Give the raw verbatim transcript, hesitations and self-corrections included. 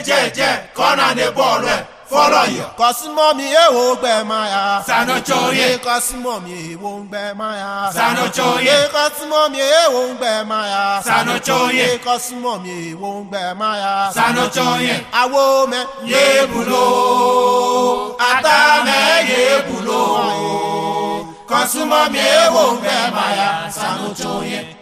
jeje kona ne bolu follow you cause mommy e wo gbe maya sano choye cause mommy e wo gbe maya sano choye cause mommy e wo gbe maya sano choye cause mommy e wo gbe maya sano choye awo me ye bulo ata me ye bulo cause mommy e wo gbe maya sano choye